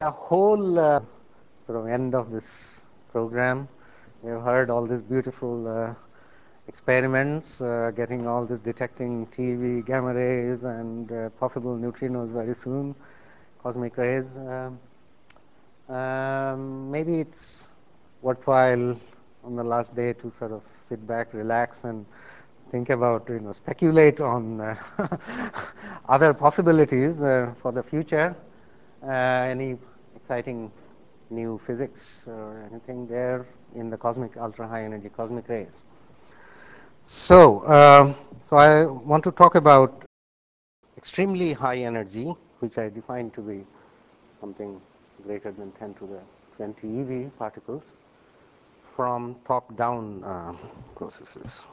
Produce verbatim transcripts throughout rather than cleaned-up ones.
The whole uh, sort of end of this program, we have heard all these beautiful uh, experiments, uh, getting all this detecting T V, gamma rays, and uh, possible neutrinos very soon, cosmic rays. Um, um, maybe it's worthwhile on the last day to sort of sit back, relax, and think about, you know, speculate on uh, other possibilities uh, for the future. Uh, any exciting new physics or anything there in the cosmic ultra high energy cosmic rays. So, um, so I want to talk about extremely high energy, which I define to be something greater than ten to the twenty eV particles from top-down uh, processes.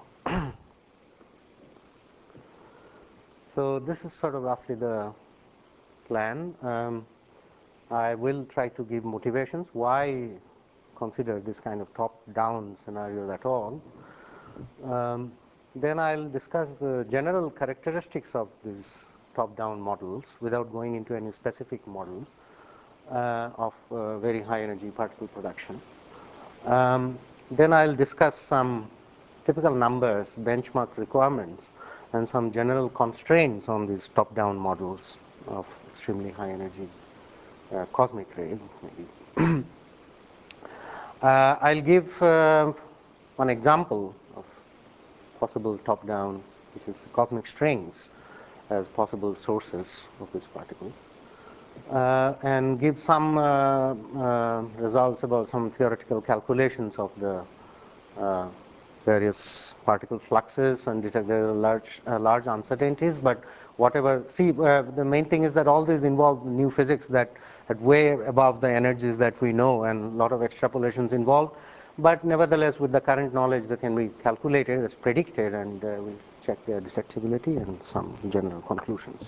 So this is sort of roughly the plan. Um, I will try to give motivations why consider this kind of top-down scenarios at all. Um, then I'll discuss the general characteristics of these top-down models without going into any specific models uh, of uh, very high energy particle production. Um, then I'll discuss some typical numbers, benchmark requirements, and some general constraints on these top-down models of extremely high energy uh, cosmic rays, maybe. uh, I'll give uh, one example of possible top-down, which is cosmic strings as possible sources of this particle, uh, and give some uh, uh, results about some theoretical calculations of the uh, various particle fluxes and detect there are large, uh, large uncertainties, but whatever, see, uh, the main thing is that all these involve new physics that at way above the energies that we know, and a lot of extrapolations involved. But nevertheless, with the current knowledge that can be calculated, it's predicted, and uh, we check their detectability and some general conclusions.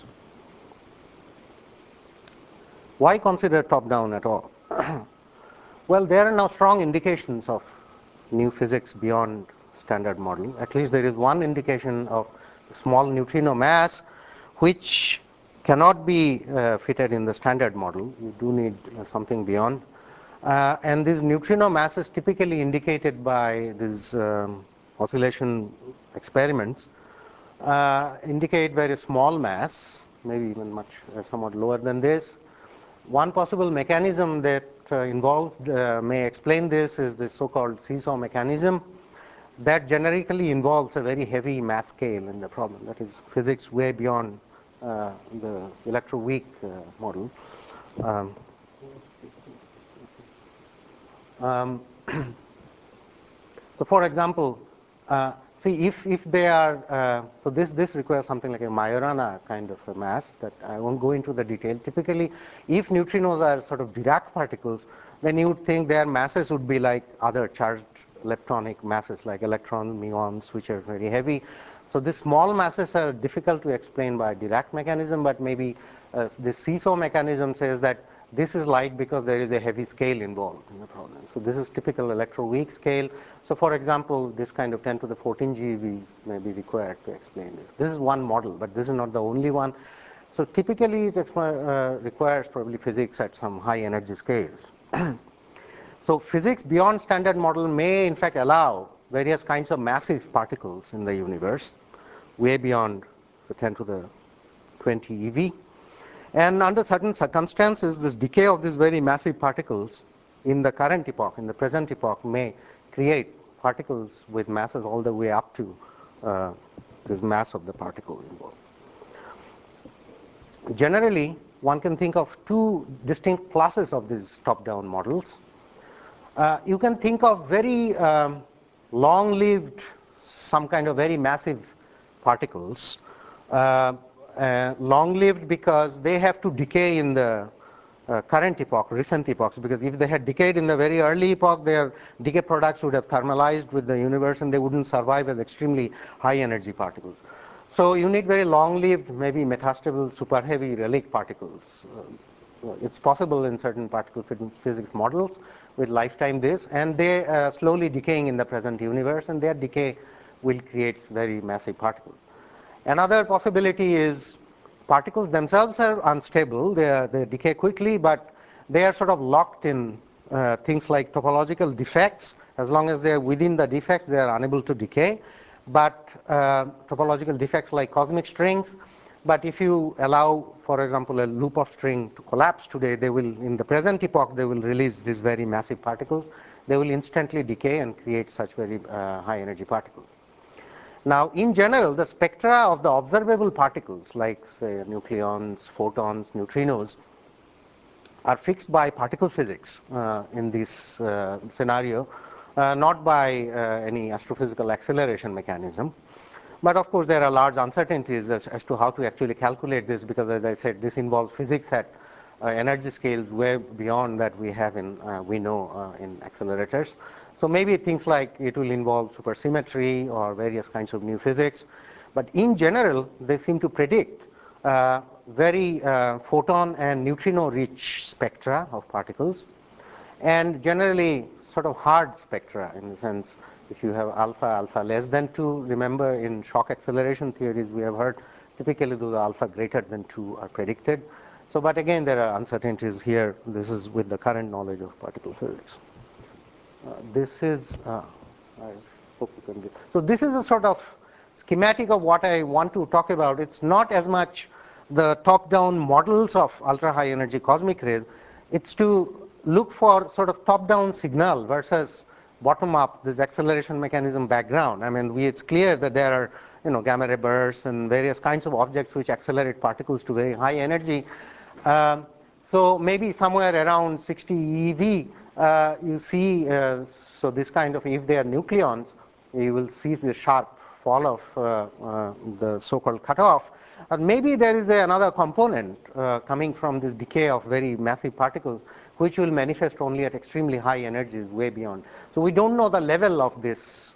Why consider top-down at all? Well, there are now strong indications of new physics beyond standard model. At least there is one indication of small neutrino mass, which cannot be uh, fitted in the standard model. You do need uh, something beyond. Uh, and these neutrino masses typically indicated by these um, oscillation experiments uh, indicate very small mass, maybe even much uh, somewhat lower than this. One possible mechanism that uh, involves uh, may explain this is the so-called seesaw mechanism that generically involves a very heavy mass scale in the problem. That is physics way beyond uh, the electroweak uh, model. Um, um, so, for example, uh, see if if they are uh, so this this requires something like a Majorana kind of a mass that I won't go into the detail. Typically, if neutrinos are sort of Dirac particles, then you would think their masses would be like other charged electronic masses like electrons, muons, which are very heavy. So these small masses are difficult to explain by Dirac mechanism, but maybe uh, the seesaw mechanism says that this is light because there is a heavy scale involved in the problem. So this is typical electroweak scale. So for example, this kind of ten to the fourteen GeV may be required to explain this. This is one model, but this is not the only one. So typically it uh, requires probably physics at some high energy scales. So physics beyond standard model may in fact allow various kinds of massive particles in the universe, way beyond the ten to the twenty eV. And under certain circumstances, this decay of these very massive particles in the current epoch, in the present epoch, may create particles with masses all the way up to uh, this mass of the particle involved. Generally, one can think of two distinct classes of these top-down models. Uh, you can think of very um, long-lived, some kind of very massive particles. Uh, uh, long-lived because they have to decay in the uh, current epoch, recent epochs, because if they had decayed in the very early epoch, their decay products would have thermalized with the universe and they wouldn't survive as extremely high energy particles. So you need very long-lived, maybe metastable, super heavy relic particles. Uh, it's possible in certain particle physics models with lifetime this, and they uh, slowly decaying in the present universe, and their decay will create very massive particles. Another possibility is particles themselves are unstable. They, are, they decay quickly, but they are sort of locked in uh, things like topological defects. As long as they are within the defects, they are unable to decay. But uh, topological defects like cosmic strings, but if you allow, for example, a loop of string to collapse today, they will, in the present epoch, they will release these very massive particles. They will instantly decay and create such very uh, high energy particles. Now, in general, the spectra of the observable particles, like say nucleons, photons, neutrinos, are fixed by particle physics uh, in this uh, scenario, uh, not by uh, any astrophysical acceleration mechanism. But of course, there are large uncertainties as, as to how to actually calculate this, because as I said, this involves physics at uh, energy scales way beyond that we have in, uh, we know uh, in accelerators. So maybe things like it will involve supersymmetry or various kinds of new physics. But in general, they seem to predict uh, very uh, photon and neutrino rich spectra of particles, and generally sort of hard spectra, in the sense if you have alpha, alpha less than two, remember in shock acceleration theories we have heard typically those alpha greater than two are predicted. So, but again there are uncertainties here. This is with the current knowledge of particle physics. Uh, this is, uh, I hope you can get. So this is a sort of schematic of what I want to talk about. It's not as much the top-down models of ultra-high energy cosmic rays. It's to look for sort of top-down signal versus bottom-up, this acceleration mechanism background. I mean, we, it's clear that there are, you know, gamma ray bursts and various kinds of objects which accelerate particles to very high energy. Um, so maybe somewhere around sixty E eV, uh, you see, uh, so this kind of, if they are nucleons, you will see the sharp fall of uh, uh, the so-called cutoff. Or maybe there is a, another component uh, coming from this decay of very massive particles, which will manifest only at extremely high energies, way beyond. So we don't know the level of this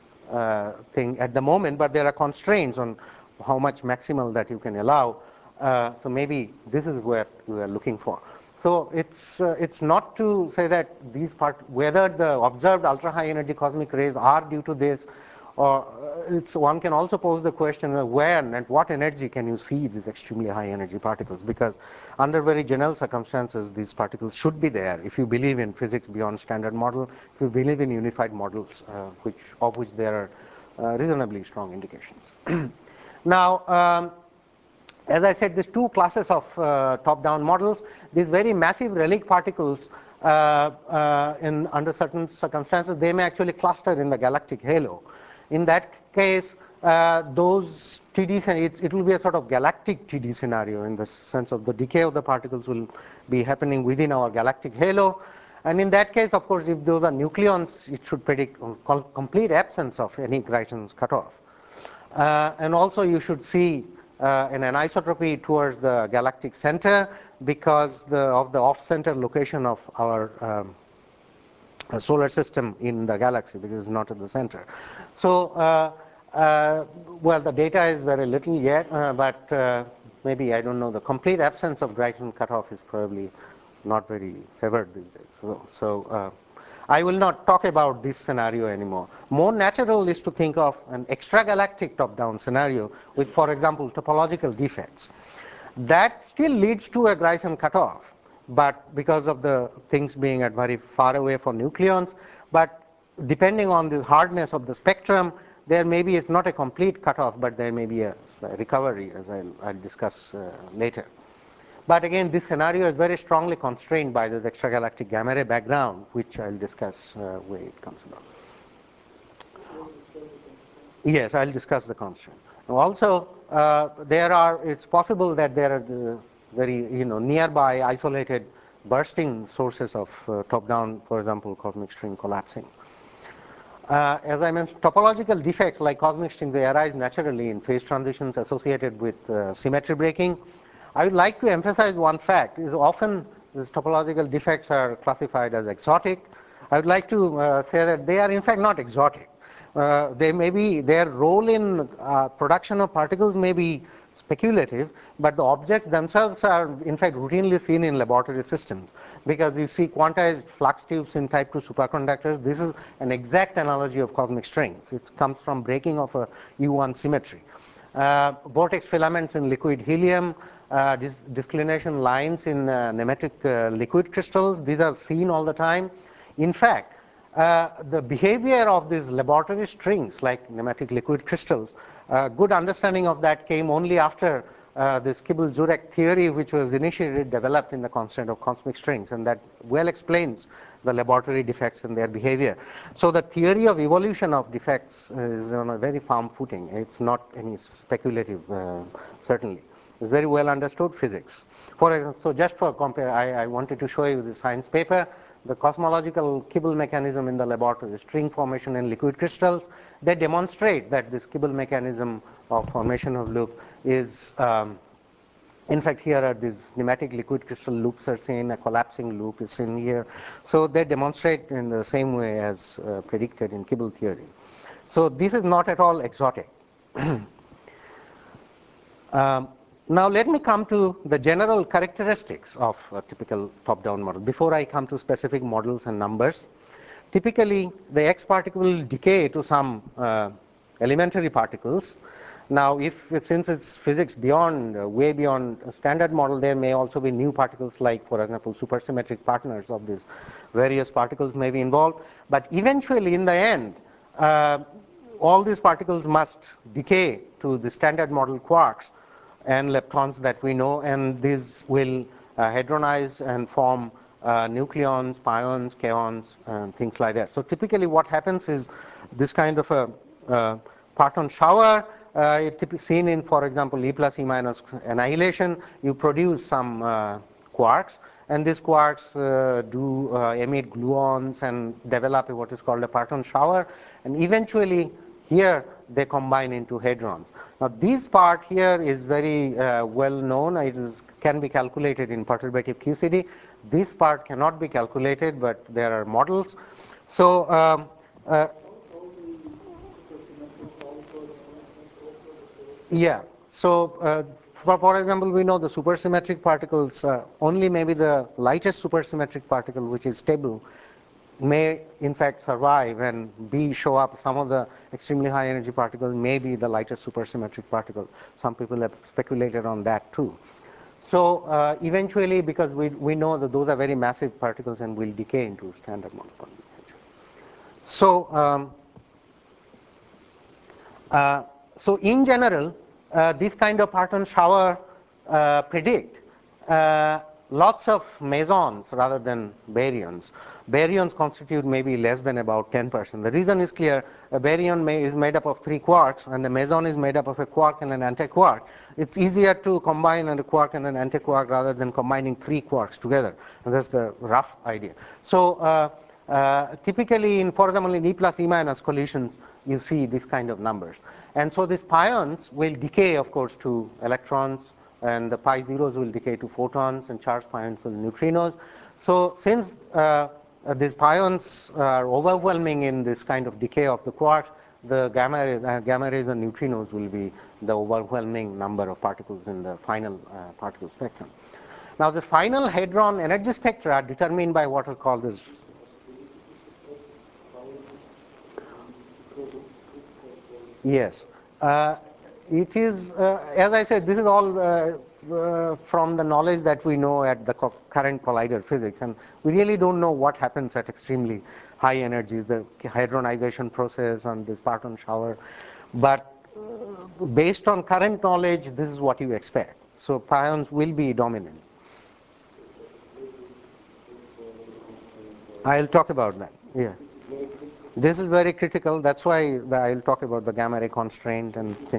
uh, thing at the moment, but there are constraints on how much maximal that you can allow. Uh, so maybe this is what we are looking for. So it's uh, it's not to say that these part, whether the observed ultra high energy cosmic rays are due to this, or it's, one can also pose the question of when and what energy can you see these extremely high energy particles, because under very general circumstances these particles should be there if you believe in physics beyond standard model, if you believe in unified models, uh, which of which there are uh, reasonably strong indications. Now, um, as I said, these two classes of uh, top-down models, these very massive relic particles, uh, uh, in under certain circumstances, they may actually cluster in the galactic halo. In that case, uh, those T D, it, it will be a sort of galactic T D scenario in the sense of the decay of the particles will be happening within our galactic halo. And in that case, of course, if those are nucleons, it should predict complete absence of any Greitens cutoff. Uh, and also you should see uh, an anisotropy towards the galactic center because the, of the off-center location of our um, solar system in the galaxy, because it's not at the center. So, uh, uh, well, the data is very little yet, uh, but uh, maybe, I don't know, the complete absence of Greitens cutoff is probably not very favored these days. So, so uh, I will not talk about this scenario anymore. More natural is to think of an extragalactic top-down scenario with, for example, topological defects. That still leads to a Greitens cutoff, but because of the things being at very far away for nucleons, but depending on the hardness of the spectrum, there may be, it's not a complete cutoff, but there may be a recovery, as I'll, I'll discuss uh, later. But again, this scenario is very strongly constrained by this extragalactic gamma ray background, which I'll discuss uh, where it comes about. Yes, I'll discuss the constraint. Also, uh, there are, it's possible that there are the very, you know, nearby isolated bursting sources of uh, top-down, for example, cosmic string collapsing. Uh, as I mentioned, topological defects like cosmic strings, they arise naturally in phase transitions associated with uh, symmetry breaking. I would like to emphasize one fact, is often these topological defects are classified as exotic. I would like to uh, say that they are in fact not exotic. Uh, they may be, their role in uh, production of particles may be speculative, but the objects themselves are in fact routinely seen in laboratory systems, because you see quantized flux tubes in type two superconductors. This is an exact analogy of cosmic strings. It comes from breaking of a U one symmetry. Uh, vortex filaments in liquid helium, uh, dis disclination lines in uh, nematic uh, liquid crystals. These are seen all the time. In fact, uh, the behavior of these laboratory strings like nematic liquid crystals, uh, good understanding of that came only after uh, this Kibble-Zurek theory, which was initially developed in the constant of cosmic strings, and that well explains the laboratory defects and their behavior. So the theory of evolution of defects is on a very firm footing. It's not any speculative, uh, certainly. It's very well understood physics. For example, so just for compare, I, I wanted to show you the science paper, the cosmological Kibble mechanism in the laboratory, string formation in liquid crystals. They demonstrate that this Kibble mechanism of formation of loop is, um, in fact, here are these nematic liquid crystal loops are seen, a collapsing loop is seen here. So they demonstrate in the same way as uh, predicted in Kibble theory. So this is not at all exotic. um, Now let me come to the general characteristics of a typical top-down model before I come to specific models and numbers. Typically, the X particle will decay to some uh, elementary particles. Now, if since it's physics beyond, uh, way beyond a standard model, there may also be new particles like, for example, supersymmetric partners of these various particles may be involved. But eventually, in the end, uh, all these particles must decay to the standard model quarks and leptons that we know, and these will uh, hadronize and form uh, nucleons, pions, kaons, and things like that. So typically what happens is this kind of a uh, parton shower, uh, it seen in, for example, E plus E minus annihilation. You produce some uh, quarks, and these quarks uh, do uh, emit gluons and develop what is called a parton shower, and eventually here they combine into hadrons. Now this part here is very uh, well known. It is, can be calculated in perturbative Q C D. This part cannot be calculated, but there are models. So um, uh, yeah. So uh, for, for example, we know the supersymmetric particles, uh, only maybe the lightest supersymmetric particle, which is stable, may in fact survive and B show up. Some of the extremely high energy particles may be the lightest supersymmetric particle. Some people have speculated on that too. So uh, eventually, because we, we know that those are very massive particles and will decay into standard model. So, um, uh, so in general, uh, this kind of parton shower uh, predict uh, lots of mesons rather than baryons. Baryons constitute maybe less than about ten percent. The reason is clear. A baryon may, is made up of three quarks, and a meson is made up of a quark and an antiquark. It's easier to combine a quark and an antiquark rather than combining three quarks together. And that's the rough idea. So uh, uh, typically, in, for example, in E plus E minus collisions, you see these kind of numbers. And so these pions will decay, of course, to electrons, and the pi zeros will decay to photons, and charged pions will neutrinos. So since uh, uh, these pions are overwhelming in this kind of decay of the quarks, the gamma rays, uh, gamma rays and neutrinos will be the overwhelming number of particles in the final uh, particle spectrum. Now, the final hadron energy spectra are determined by what are called this. Yes. Uh, it is, uh, as I said, this is all uh, uh, from the knowledge that we know at the co current collider physics, and we really don't know what happens at extremely high energies, the hadronization process and this parton shower. But uh, based on current knowledge, this is what you expect. So pions will be dominant. I'll talk about that. Yeah. This is very critical. That's why the, I'll talk about the gamma ray constraint and thing.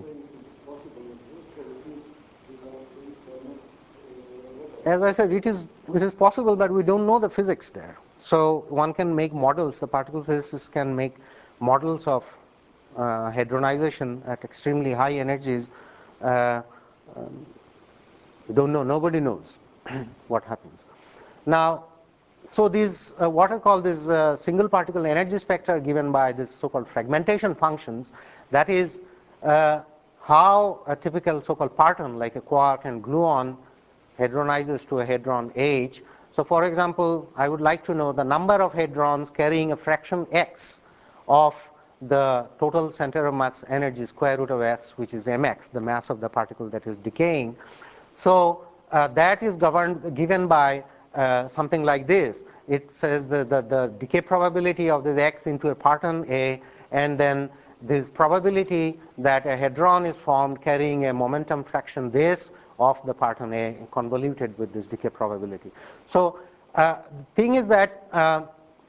As I said, it is it is possible, but we don't know the physics there. So one can make models. The particle physicists can make models of uh, hadronization at extremely high energies. Uh, um, we don't know. Nobody knows what happens. Now, so these uh, what are called these uh, single particle energy spectra are given by this so-called fragmentation functions. That is uh, how a typical so-called parton, like a quark and gluon, hadronizes to a hadron H. So for example, I would like to know the number of hadrons carrying a fraction x of the total center of mass energy square root of s, which is mx, the mass of the particle that is decaying. So uh, that is governed, given by uh, something like this. It says the, the, the decay probability of this X into a parton A, and then this probability that a hadron is formed carrying a momentum fraction this of the parton A convoluted with this decay probability. So uh, the thing is that uh,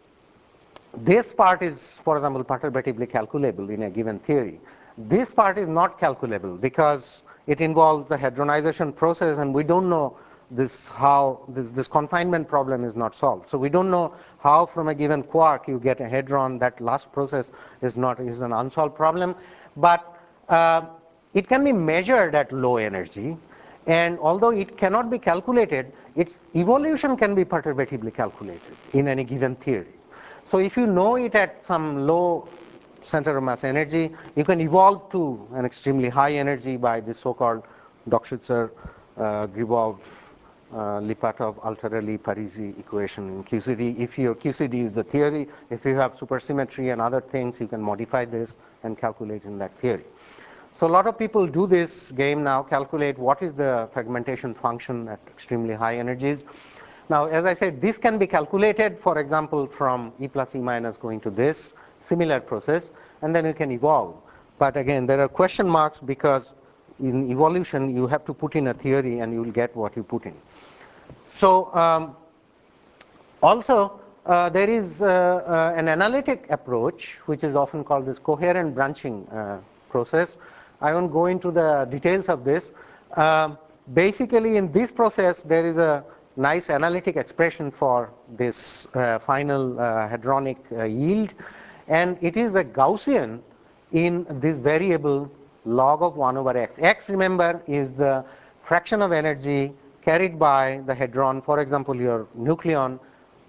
this part is, for example, perturbatively calculable in a given theory. This part is not calculable because it involves the hadronization process, and we don't know this how this, this confinement problem is not solved. So we don't know how from a given quark you get a hadron. That last process is not is an unsolved problem, but uh, it can be measured at low energy, and although it cannot be calculated, its evolution can be perturbatively calculated in any given theory. So if you know it at some low center of mass energy, you can evolve to an extremely high energy by the so-called Dokshizer, uh, Gribov, uh, Lipatov, Alterelli, Parisi equation in Q C D. If your Q C D is the theory, if you have supersymmetry and other things, you can modify this and calculate in that theory. So a lot of people do this game now, calculate what is the fragmentation function at extremely high energies. Now, as I said, this can be calculated, for example, from E plus E minus going to this similar process, and then you can evolve. But again, there are question marks because in evolution, you have to put in a theory and you will get what you put in. So um, also, uh, there is uh, uh, an analytic approach, which is often called this coherent branching uh, process. I won't go into the details of this. Um, basically, in this process, there is a nice analytic expression for this uh, final uh, hadronic uh, yield, and it is a Gaussian in this variable log of one over x. X, remember, is the fraction of energy carried by the hadron, for example, your nucleon,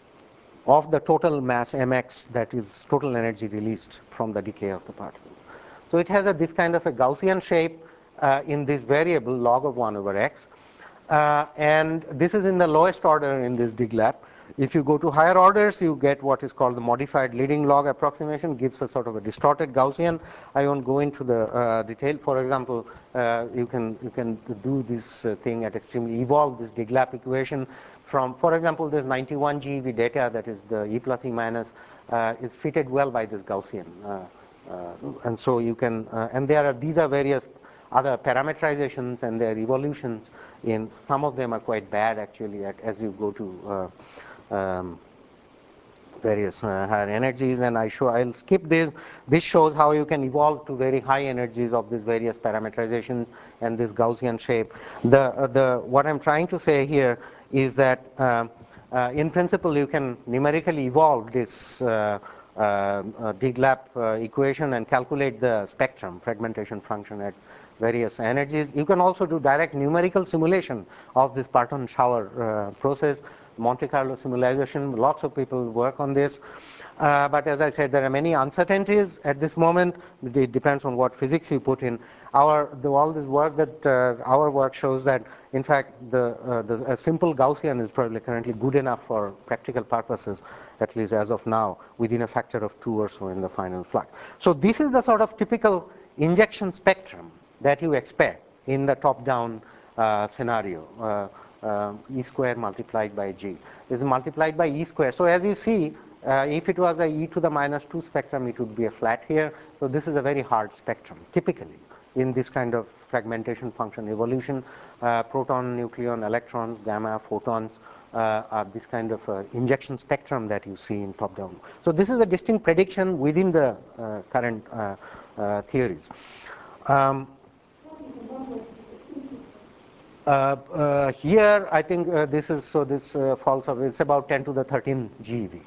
of the total mass mx, that is total energy released from the decay of the particle. So it has a, this kind of a Gaussian shape uh, in this variable log of one over x. Uh, and this is in the lowest order in this DIGLAP. If you go to higher orders, you get what is called the modified leading log approximation, gives a sort of a distorted Gaussian. I won't go into the uh, detail. For example, uh, you can you can do this uh, thing at extremely evolve this DIGLAP equation from, for example, this ninety-one G eV data, that is the E plus E minus, uh, is fitted well by this Gaussian. Uh, uh, and so you can, uh, and there are, these are various other parameterizations and their evolutions. In some of them are quite bad actually at, as you go to uh, um, various uh, higher energies, and I show I'll skip this. This shows how you can evolve to very high energies of these various parameterizations and this Gaussian shape. The uh, the what I'm trying to say here is that uh, uh, in principle you can numerically evolve this uh, uh, uh, DIGLAP uh, equation and calculate the spectrum fragmentation function at various energies. You can also do direct numerical simulation of this Parton shower uh, process, Monte Carlo simulation. Lots of people work on this. Uh, but as I said, there are many uncertainties at this moment. It depends on what physics you put in. Our, the, all this work that uh, our work shows that, in fact, the, uh, the a simple Gaussian is probably currently good enough for practical purposes, at least as of now, within a factor of two or so in the final flux. So this is the sort of typical injection spectrum that you expect in the top-down uh, scenario. Uh, uh, E square multiplied by G. This is multiplied by E square. So as you see, uh, if it was a E to the minus two spectrum, it would be a flat here. So this is a very hard spectrum, typically, in this kind of fragmentation function evolution. Uh, proton, nucleon, electrons, gamma, photons uh, are this kind of uh, injection spectrum that you see in top-down. So this is a distinct prediction within the uh, current uh, uh, theories. Um, Uh, uh, here, I think uh, this is, so this uh, falls off, it's about ten to the thirteen G eV.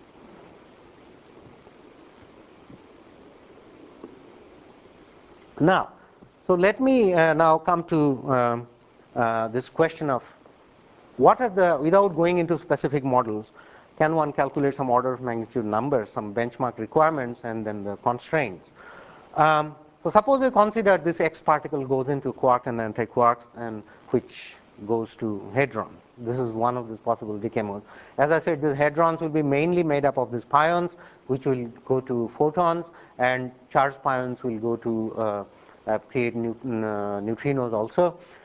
Now, so let me uh, now come to um, uh, this question of what are the, without going into specific models, can one calculate some order of magnitude numbers, some benchmark requirements, and then the constraints. Um, so suppose we consider this X particle goes into quark and antiquarks, and which goes to hadron. This is one of the possible decay modes. As I said, these hadrons will be mainly made up of these pions, which will go to photons, and charged pions will go to uh, uh, create neut uh, neutrinos also.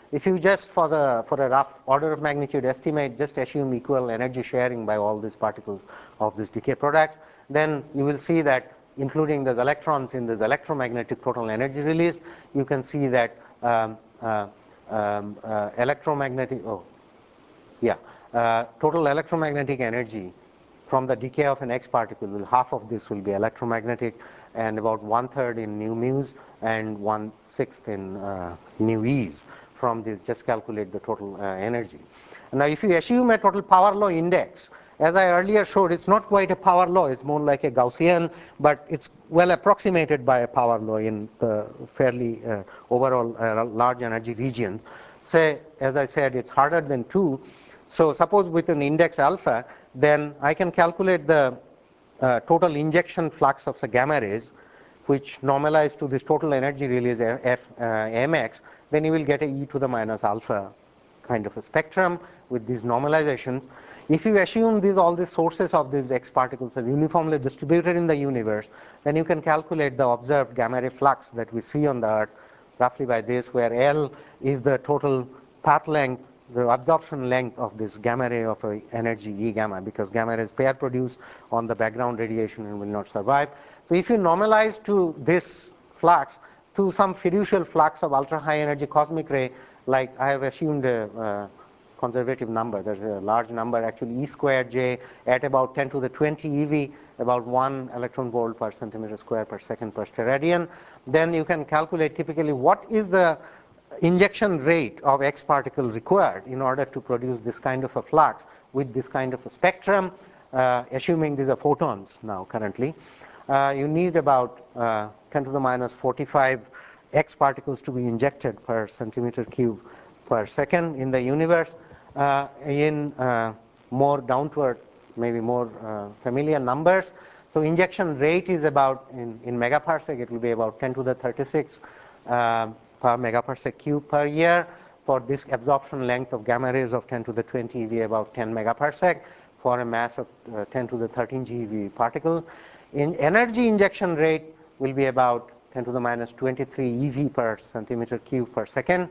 if you just for the for a rough order of magnitude estimate, just assume equal energy sharing by all these particles of this decay product, then you will see that including the electrons in this electromagnetic total energy released, you can see that um, uh, um, uh, electromagnetic, oh, yeah, uh, total electromagnetic energy from the decay of an X particle, will half of this will be electromagnetic, and about one third in nu mu's and one sixth in uh, nu e's. From this, just calculate the total uh, energy. Now, if you assume a total power law index, as I earlier showed, it's not quite a power law, it's more like a Gaussian, but it's well approximated by a power law in the fairly uh, overall uh, large energy region. Say, as I said, it's harder than two. So suppose with an index alpha, then I can calculate the uh, total injection flux of the gamma rays, which normalize to this total energy release F, uh, mx, then you will get a e to the minus alpha kind of a spectrum with these normalizations. If you assume these all the sources of these X particles are uniformly distributed in the universe, then you can calculate the observed gamma ray flux that we see on the Earth roughly by this, where L is the total path length, the absorption length of this gamma ray of a energy E gamma, because gamma rays pair produce on the background radiation and will not survive. So if you normalize to this flux to some fiducial flux of ultra high energy cosmic ray, like I have assumed a uh, conservative number, there's a large number actually, E squared J at about ten to the twenty eV, about one electron volt per centimeter square per second per steradian, then you can calculate typically what is the injection rate of X particle required in order to produce this kind of a flux with this kind of a spectrum, uh, assuming these are photons now currently. Uh, you need about uh, ten to the minus forty-five X particles to be injected per centimeter cube per second in the universe. Uh, in uh, more down to earth, maybe more uh, familiar numbers. So injection rate is about, in, in megaparsec, it will be about ten to the thirty-six uh, per megaparsec cube per year. For this absorption length of gamma rays of ten to the twenty eV, about ten megaparsec, for a mass of uh, ten to the thirteen GeV particle. In energy injection rate will be about ten to the minus twenty-three eV per centimeter cube per second.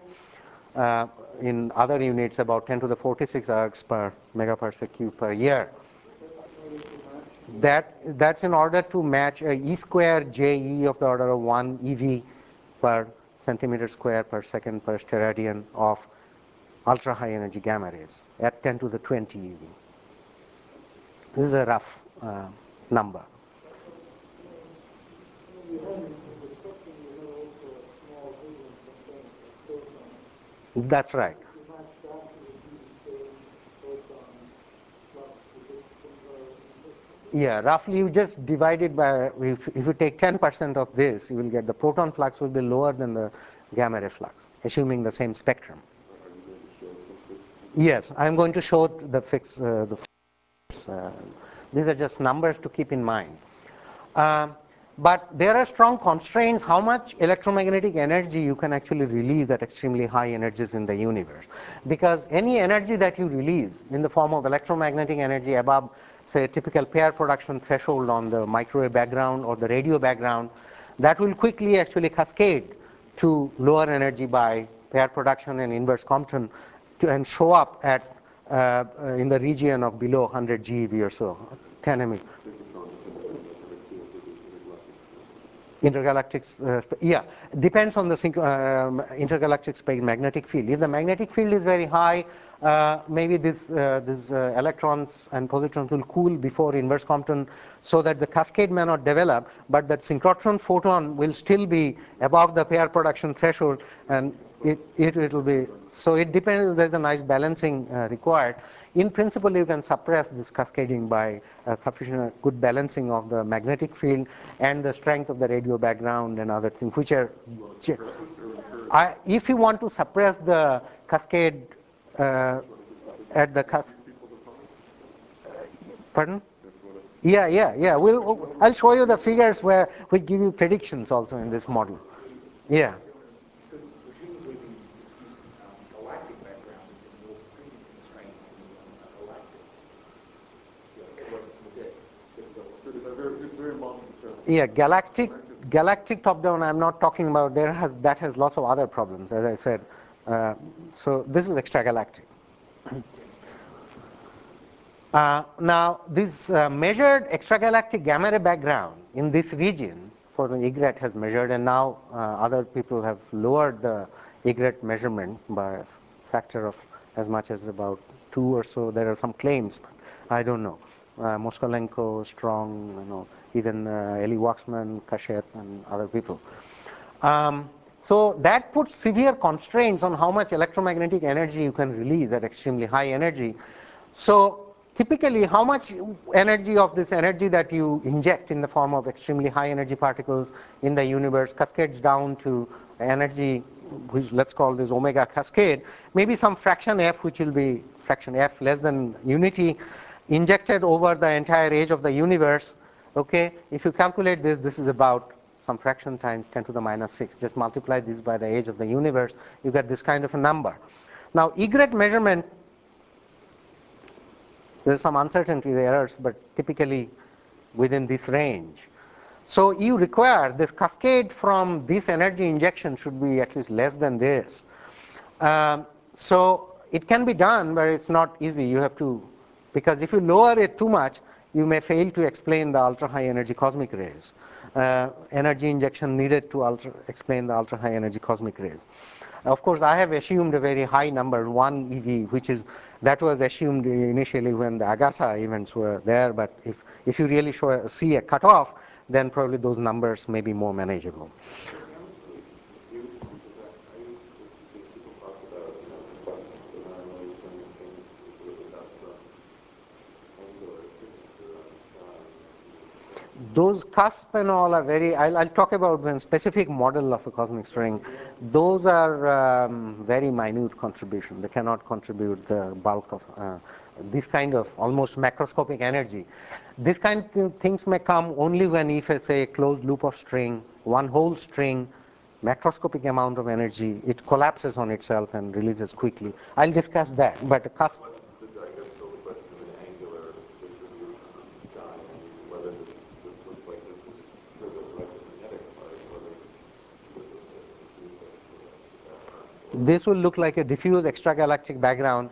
Uh, in other units, about ten to the forty-six ergs per megaparsec cube per year. That, that's in order to match a E square J E of the order of one eV per centimeter square per second per steradian of ultra high energy gamma rays at ten to the twenty eV. This is a rough uh, number. That's right. Yeah, roughly you just divide it by, if, if you take ten percent of this, you will get the proton flux will be lower than the gamma ray flux, assuming the same spectrum. Yes, I'm going to show the fix. Uh, the, uh, these are just numbers to keep in mind. Uh, but there are strong constraints how much electromagnetic energy you can actually release at extremely high energies in the universe. Because any energy that you release in the form of electromagnetic energy above, say, a typical pair production threshold on the microwave background or the radio background, that will quickly actually cascade to lower energy by pair production and inverse Compton to, and show up at uh, in the region of below one hundred GeV or so, ten M E. Intergalactic, uh, yeah, depends on the um, intergalactic space magnetic field. If the magnetic field is very high, uh, maybe this, uh, these uh, electrons and positrons will cool before inverse Compton so that the cascade may not develop, but that synchrotron photon will still be above the pair production threshold, and it, it, it will be, so it depends, there's a nice balancing uh, required. In principle, you can suppress this cascading by uh, sufficient uh, good balancing of the magnetic field and the strength of the radio background and other things, which are, I, if you want to suppress the cascade uh, at the cas pardon? Yeah, yeah, yeah. We'll, I'll show you the figures where we give you predictions also in this model. Yeah. Yeah, galactic galactic top down I'm not talking about. There has that has lots of other problems. As I said, Uh, so this is extragalactic. Uh, now, this uh, measured extragalactic gamma ray background in this region for the egret has measured, and now uh, other people have lowered the egret measurement by a factor of as much as about two or so. There are some claims, but I don't know. Uh, Moskalenko, Strong, you know, even uh, Eli Waxman, Kashet, and other people. Um, so that puts severe constraints on how much electromagnetic energy you can release at extremely high energy. So typically, how much energy of this energy that you inject in the form of extremely high energy particles in the universe cascades down to energy, which let's call this omega cascade, maybe some fraction f, which will be fraction f less than unity, injected over the entire age of the universe. Okay, if you calculate this, this is about some fraction times ten to the minus six. Just multiply this by the age of the universe, you get this kind of a number. Now, egret measurement, there's some uncertainty, the errors, but typically within this range. So you require this cascade from this energy injection should be at least less than this. Um, so it can be done, but it's not easy. You have to, because if you lower it too much, you may fail to explain the ultra high energy cosmic rays. Uh, energy injection needed to ultra explain the ultra high energy cosmic rays. Of course, I have assumed a very high number, one E V, which is, that was assumed initially when the Agasa events were there, but if, if you really show, see a cutoff, then probably those numbers may be more manageable. Those cusp and all are very, I'll, I'll talk about one specific model of a cosmic string. Those are um, very minute contribution. They cannot contribute the bulk of uh, this kind of almost macroscopic energy. This kind of things may come only when, if I say a closed loop of string, one whole string, macroscopic amount of energy, it collapses on itself and releases quickly. I'll discuss that, but a cusp. This will look like a diffuse extragalactic background.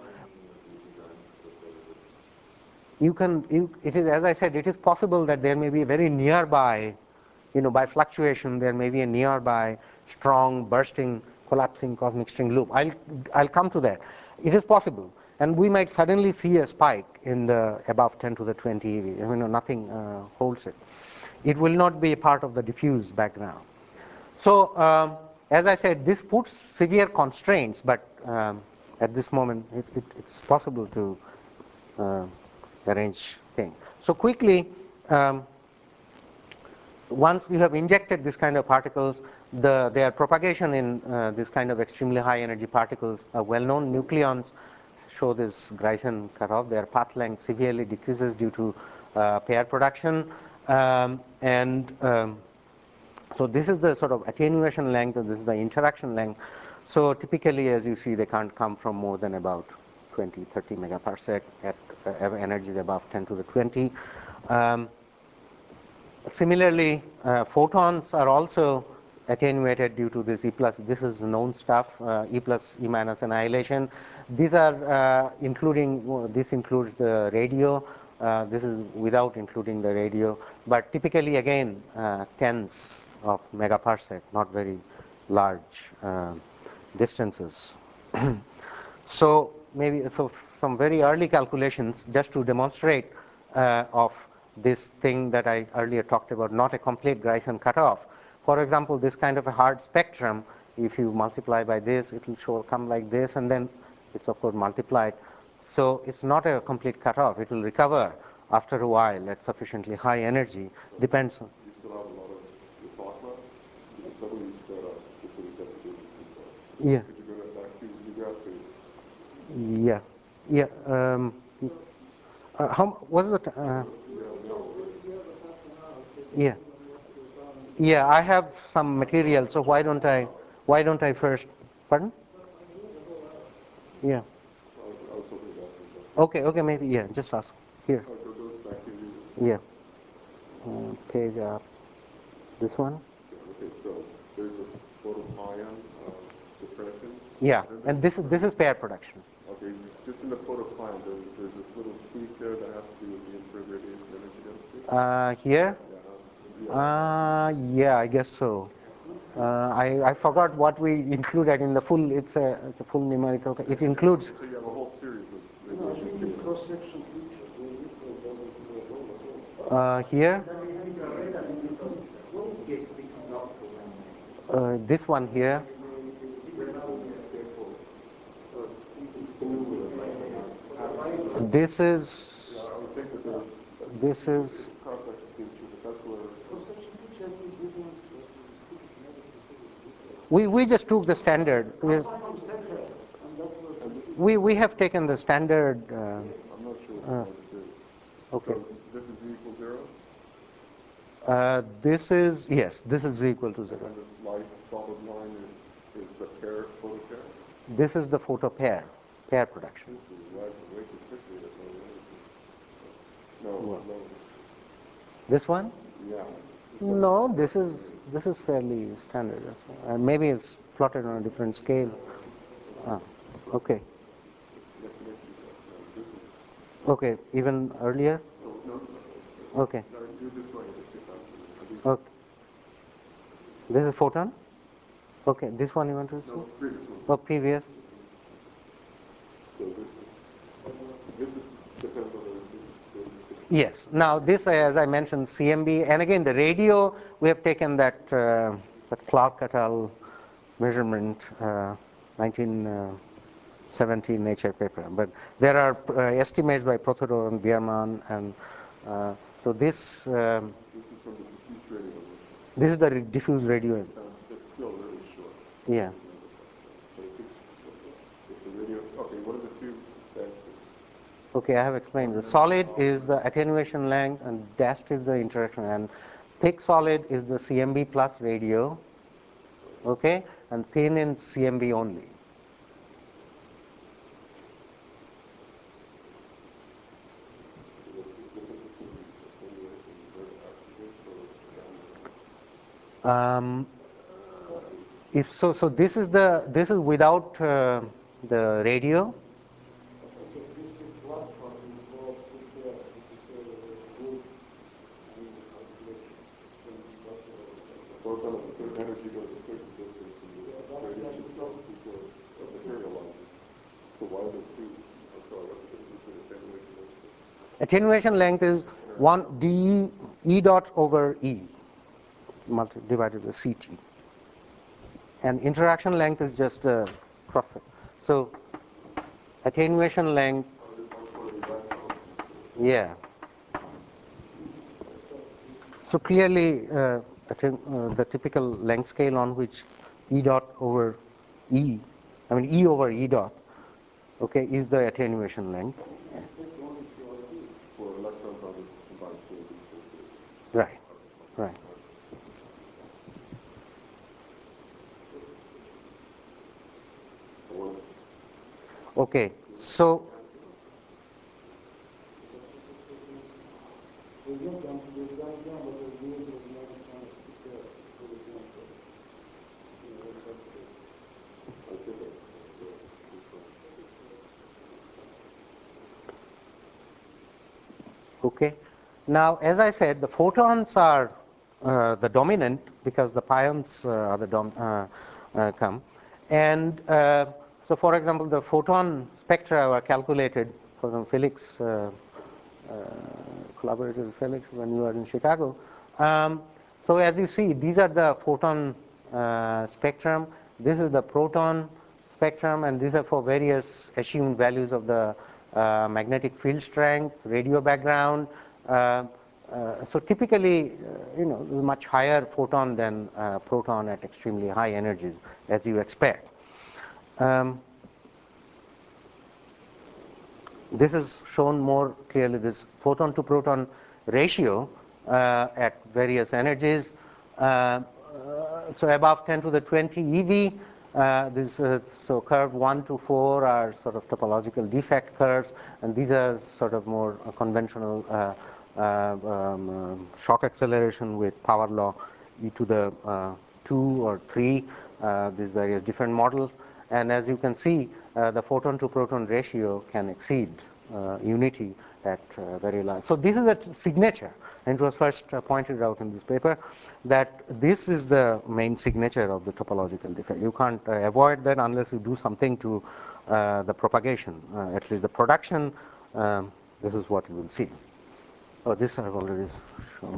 You can, you, it is, as I said, it is possible that there may be a very nearby, you know, by fluctuation, there may be a nearby strong bursting, collapsing cosmic string loop. I'll, I'll come to that. It is possible. And we might suddenly see a spike in the above ten to the twenty, you know, nothing uh, holds it. It will not be a part of the diffuse background. So, um, as I said, this puts severe constraints, but um, at this moment, it, it, it's possible to uh, arrange things. So quickly, um, once you have injected this kind of particles, the, their propagation in uh, this kind of extremely high energy particles are well-known. Nucleons show this Greisen cutoff. Their path length severely decreases due to uh, pair production. Um, and um, so this is the sort of attenuation length, and this is the interaction length. So typically, as you see, they can't come from more than about twenty, thirty megaparsec at uh, energies above ten to the twenty. Um, similarly, uh, photons are also attenuated due to this E plus. This is known stuff, uh, E plus E minus annihilation. These are uh, including, this includes the radio. Uh, this is without including the radio. But typically, again, uh, tens of megaparsec, not very large uh, distances. So maybe so some very early calculations just to demonstrate uh, of this thing that I earlier talked about, not a complete Greisen cutoff. For example, this kind of a hard spectrum, if you multiply by this, it will show come like this, and then it's of course multiplied. So it's not a complete cutoff. It will recover after a while at sufficiently high energy. Depends on. Yeah. Yeah. Yeah. Um, uh, how was it? Uh, yeah. Yeah. I have some material. So why don't I? Why don't I first? Pardon? Yeah. Okay. Okay. Maybe. Yeah. Just ask here. Yeah. Uh, page up. This one. Okay, so there's a photopion uh, depression. Yeah, and this is this is pair production. Okay, just in the photo plan, there's, there's this little tweak there that has to do with the infrared radiation energy density. Uh, here? Yeah. Uh, yeah, I guess so. Uh, I, I forgot what we included in the full, it's a, it's a full numerical, it includes. So you have a whole series of No, I think it's cross-section features. Uh, here? Uh, this one here. This is, this is, we, we just took the standard. We, we have taken the standard. Uh, I'm not sure. Uh, okay. So this is z equals zero? Uh, this is, yes, this is z equal to zero. And this light solid line is, is the pair, photo pair? This is the photo pair, pair production. No, Well, no. This one? Yeah. No, this is this is fairly standard. Uh, maybe it's plotted on a different scale. Ah, okay. Okay, even earlier? Okay. Okay. This is photon? Okay, this one you want to see? No, previous one. Oh, previous? So this, this is depends on the, Yes. Now this, as I mentioned, C M B, and again the radio, we have taken that, uh, that Clark et al. Measurement, uh, nineteen seventy Nature paper. But there are uh, estimates by Prothero and Biermann, and uh, so this, um, this is from the diffuse radio. this is the diffuse radio. It's still really short. Yeah. It's the radio. Okay, what are the two that? Okay, I have explained. The solid is the attenuation length, and dashed is the interaction, and thick solid is the C M B plus radio. Okay, and thin in C M B only. Um, if so, so this is the this is without uh, the radio. Energy goes a certain distance and the radiation itself is going to materialize. So why are there two? I'm sorry, what's the difference between attenuation and Attenuation length is one d e dot over e multi divided by C T, and interaction length is just a cross section. So attenuation length, yeah. So clearly, uh, atten uh, the typical length scale on which E dot over E, I mean E over E dot, okay, is the attenuation length. for electrons on the combined state? Right, right. Okay, so okay. Now, as I said, the photons are uh, the dominant because the pions uh, are the dom uh, uh, come, and uh, so, for example, the photon spectra were calculated for the Felix uh, uh, collaborated with Felix when you were in Chicago. Um, so, as you see, these are the photon uh, spectrum. This is the proton spectrum, and these are for various assumed values of the uh, magnetic field strength, radio background. Uh, uh, so typically, uh, you know, much higher photon than uh, proton at extremely high energies, as you expect. Um, this is shown more clearly, this photon to proton ratio uh, at various energies. Uh, uh, so above ten to the twenty eV, uh, this, uh, so curve one to four are sort of topological defect curves, and these are sort of more uh, conventional uh, uh, um, uh, shock acceleration with power law e to the uh, two or three, uh, these various different models. And as you can see, uh, the photon to proton ratio can exceed uh, unity at uh, very large. So this is a signature, and it was first uh, pointed out in this paper that this is the main signature of the topological defect. You can't uh, avoid that unless you do something to uh, the propagation, uh, at least the production. Um, this is what you will see. Oh, this I've already shown.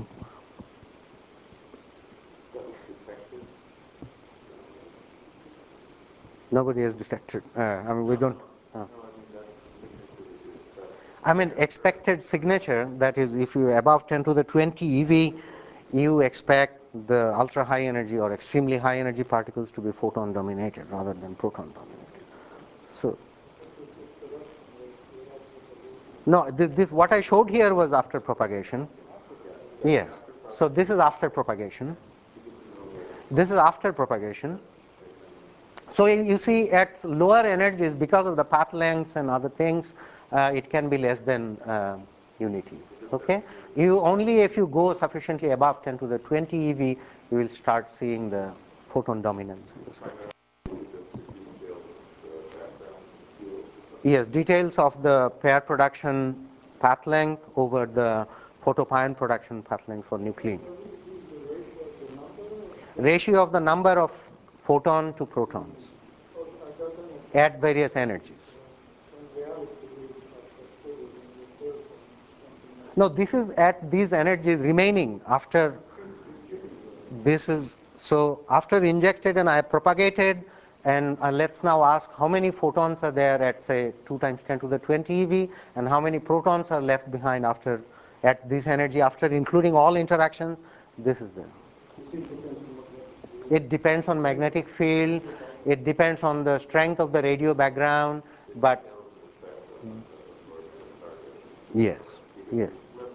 Nobody has detected. Uh, I mean, we don't. Uh, I mean, expected signature, that is, if you above ten to the twenty E V, you expect the ultra high energy or extremely high energy particles to be photon dominated rather than proton dominated. So, no, this, this what I showed here was after propagation. Yes. So this is after propagation. This is after propagation. So you see, at lower energies, because of the path lengths and other things, uh, it can be less than uh, unity. Okay, you only if you go sufficiently above ten to the twenty E V, you will start seeing the photon dominance in the spectrum. Yes, details of the pair production path length over the photopion production path length for nuclein. Ratio of the number of photon to protons at various energies. No, this is at these energies remaining after this is, so after injected and I propagated, and uh, let's now ask how many photons are there at say two times ten to the twenty E V, and how many protons are left behind after at this energy after including all interactions. This is there. It depends on magnetic field, it depends on the strength of the radio background, but yes, yes.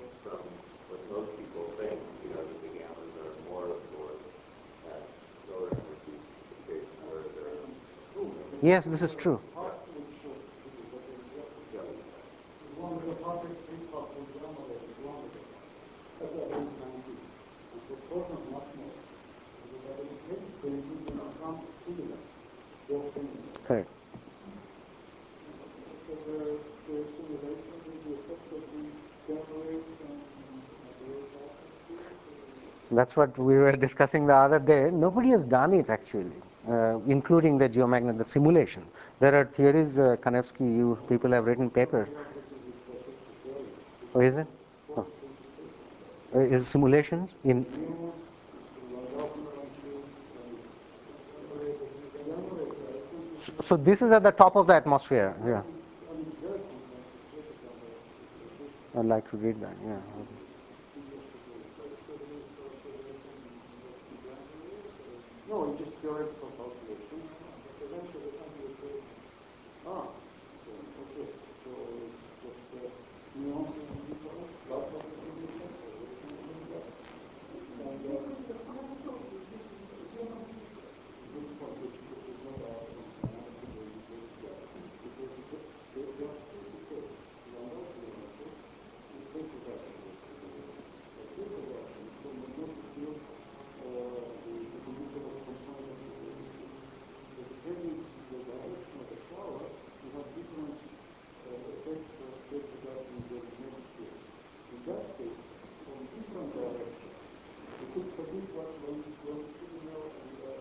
Yes, this is true. Correct. That's what we were discussing the other day. Nobody has done it actually, uh, including the geomagnet, the simulation. There are theories, uh, Kanevsky, you people have written papers. Oh, is it? Oh. Uh, is simulations in? So, so this is at the top of the atmosphere. Yeah. I'd like to read that. Yeah. No, it's just theoretical calculation. Ah, okay. So it's just uh, nuances and details, lots of information. And uh, good point, which is not our analysis or details. Because they they are specific. Full production. Full production. So magnetic field, uh, the the nuclear component, depending on the direction of the shower, you have different uh, effects of field production in the magnetic field. In that case, from different directions, you could predict what's going to go to signal and uh,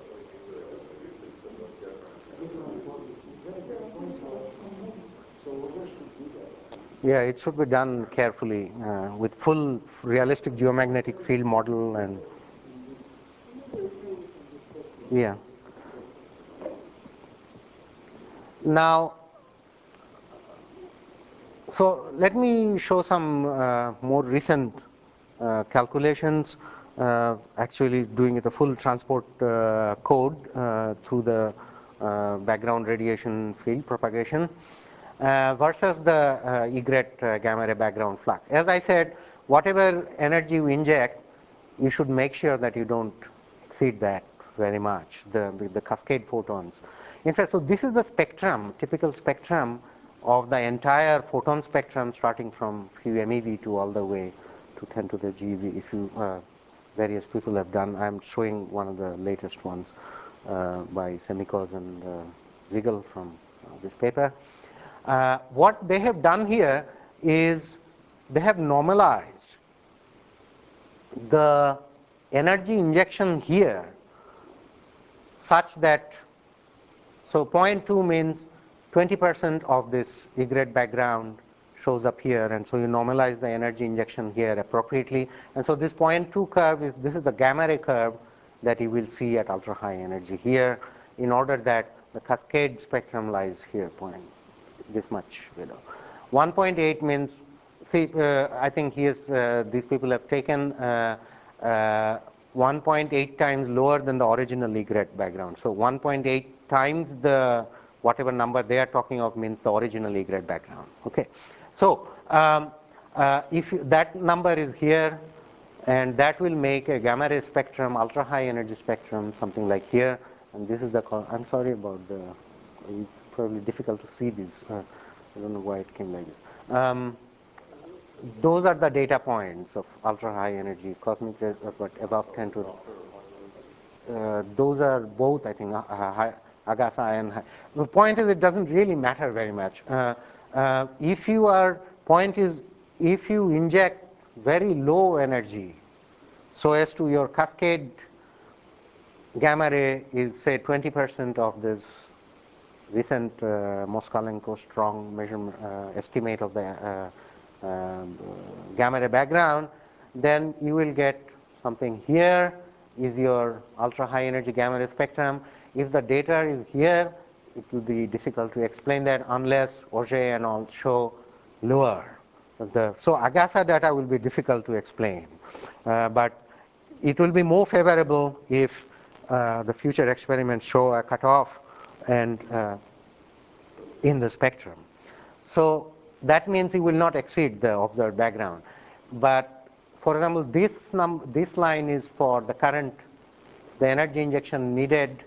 different quantities. Very good point. So we should do that. Yeah, it should be done carefully uh, with full realistic geomagnetic field model and yeah. Now, so let me show some uh, more recent uh, calculations, uh, actually doing it a full transport uh, code uh, through the uh, background radiation field propagation uh, versus the uh, egret uh, gamma ray background flux. As I said, whatever energy you inject, you should make sure that you don't exceed that very much, the, the, the cascade photons. In fact, so this is the spectrum, typical spectrum of the entire photon spectrum starting from few MeV to all the way to ten to the G eV. If you, uh, various people have done, I'm showing one of the latest ones uh, by Semikos and uh, Ziegel from uh, this paper. Uh, what they have done here is they have normalized the energy injection here such that, so zero point two means twenty percent of this egret background shows up here, and so you normalize the energy injection here appropriately. And so this zero point two curve is, this is the gamma ray curve that you will see at ultra high energy here, in order that the cascade spectrum lies here, point this much below. one point eight means, see, uh, I think here's, uh, these people have taken uh, uh, one point eight times lower than the original egret background. So one point eight times the whatever number they are talking of means the original egret background. Okay, so um, uh, if you, that number is here, and that will make a gamma ray spectrum, ultra high energy spectrum, something like here. And this is the, I'm sorry about the, it's probably difficult to see this. Uh, I don't know why it came like this. Um, those are the data points of ultra high energy cosmic rays, uh, but above ten to. Uh, those are both, I think, uh, high, Agasa and high. The point is, it doesn't really matter very much. Uh, uh, if you are, point is, if you inject very low energy, so as to your cascade gamma ray is say twenty percent of this recent uh, Moskalenko strong measurement uh, estimate of the uh, uh, gamma ray background, then you will get something here is your ultra high energy gamma ray spectrum. If the data is here, it will be difficult to explain that unless Auger and all show lower. The, so Agasa data will be difficult to explain, uh, but it will be more favorable if uh, the future experiments show a cutoff and uh, in the spectrum. So that means it will not exceed the observed background. But for example, this num this line is for the current, the energy injection needed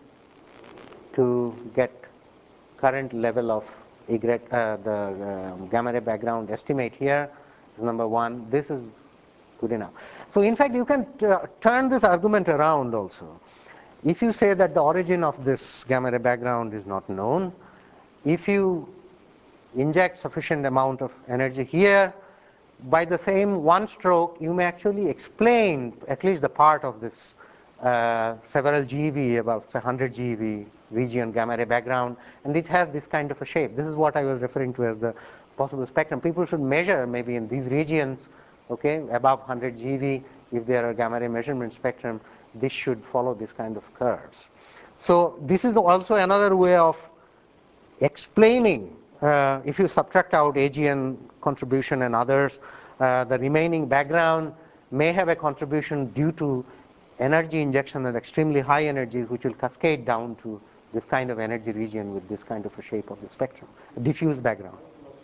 to get current level of egret, uh, the uh, gamma ray background estimate here is number one. This is good enough. So in fact, you can turn this argument around also. If you say that the origin of this gamma ray background is not known, if you inject sufficient amount of energy here, by the same one stroke, you may actually explain at least the part of this uh, several G eV, about say one hundred G eV region gamma ray background, and it has this kind of a shape. This is what I was referring to as the possible spectrum. People should measure maybe in these regions, okay, above one hundred G eV, if there are gamma ray measurement spectrum, this should follow this kind of curves. So this is also another way of explaining, uh, if you subtract out A G N contribution and others, uh, the remaining background may have a contribution due to energy injection at extremely high energies, which will cascade down to this kind of energy region with this kind of a shape of the spectrum, a diffuse background.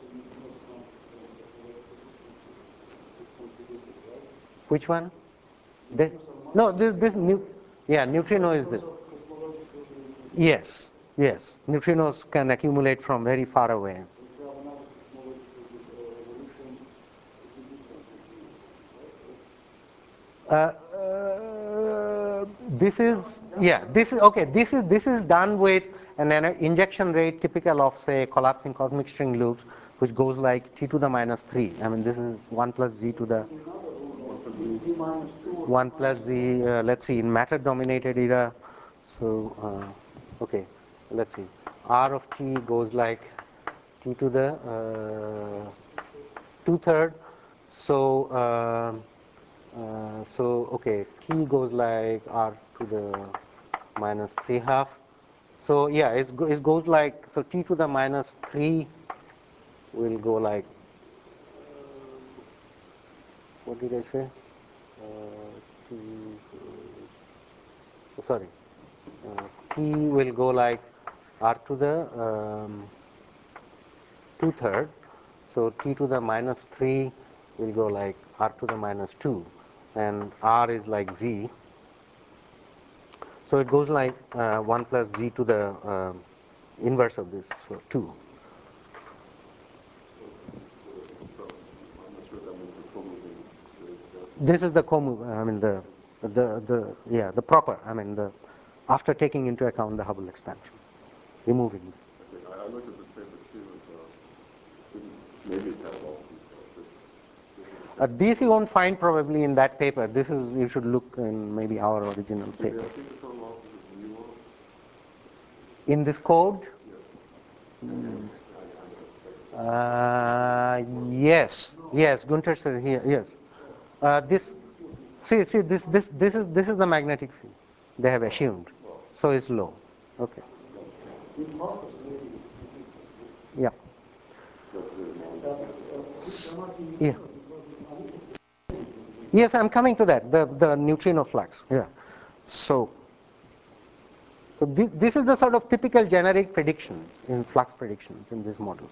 Which one? The, no, this, this new, yeah, neutrino is this. Yes, yes. Neutrinos can accumulate from very far away. Uh, uh, this is, yeah, this is, okay, this is, this is done with an injection rate typical of, say, collapsing cosmic string loops, which goes like T to the minus three. I mean, this is one plus Z to the one plus Z, uh, let's see, in matter dominated era. So, uh, okay, let's see. R of T goes like T to the uh, two third. So, uh, uh, so okay, T goes like R to the minus three half. So yeah, it's go, it goes like, so T to the minus three will go like, what did I say? Uh, T, uh, sorry, uh, T will go like R to the um, two third. So T to the minus three will go like R to the minus two, and R is like Z. So it goes like uh, one plus Z to the uh, inverse of this, so two. This is the co I mean the the the yeah the proper I mean the after taking into account the Hubble expansion, removing. looked at this paper too, and uh, didn't, maybe it had it all detailed, but Uh, this you won't find probably in that paper. This is, you should look in maybe our original did paper. they think the total losses is mu on? In this code, Yes. uh, yes, yes, Gunter said here, yes. Uh, this, see, see, this, this, this is, this is the magnetic field they have assumed, so it's low. Okay. Yeah. Yeah. Yes, I'm coming to that. The the neutrino flux. Yeah. So. So this, this is the sort of typical generic predictions in flux predictions in this model.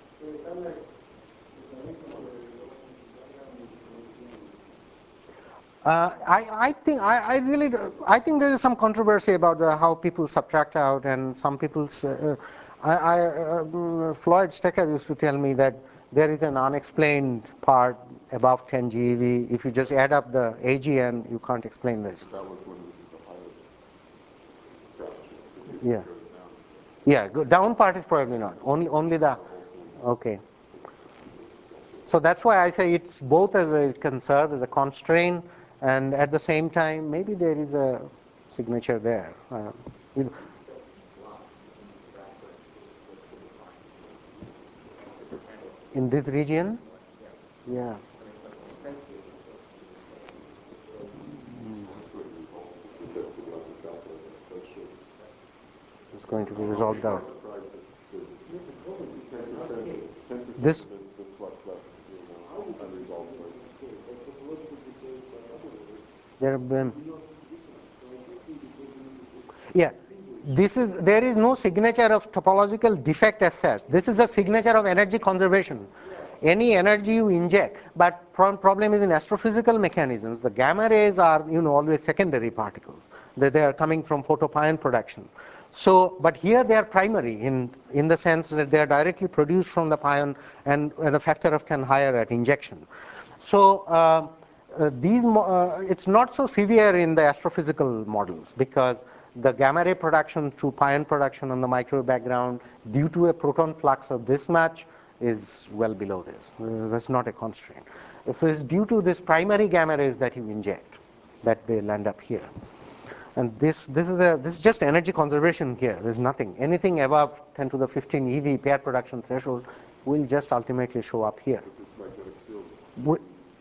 Uh, I, I think I, I really I think there is some controversy about the, how people subtract out, and some people uh, I, I uh, Floyd Stecker used to tell me that there is an unexplained part above ten GeV. If you just add up the A G N, you can't explain this. That was when this is the highest fraction. Yeah. Yeah, go down part is probably not. Only only the okay. So that's why I say it's both as a, it can serve as a constraint, and at the same time maybe there is a signature there. Uh, in this region, yeah. It's going to be resolved out. This. There have been. Yeah. This is, there is no signature of topological defect as such. This is a signature of energy conservation. Any energy you inject, but pro problem is in astrophysical mechanisms. The gamma rays are, you know, always secondary particles. They, they are coming from photopion production. So, but here they are primary in in the sense that they are directly produced from the pion and at a factor of ten higher at injection. So. Uh, Uh, these uh, it's not so severe in the astrophysical models because the gamma ray production through pion production on the microwave background due to a proton flux of this much is well below this. Uh, that's not a constraint. If it's due to this primary gamma rays that you inject, that they land up here. And this this is a this is just energy conservation here. There's nothing. Anything above ten to the fifteen eV pair production threshold will just ultimately show up here. We,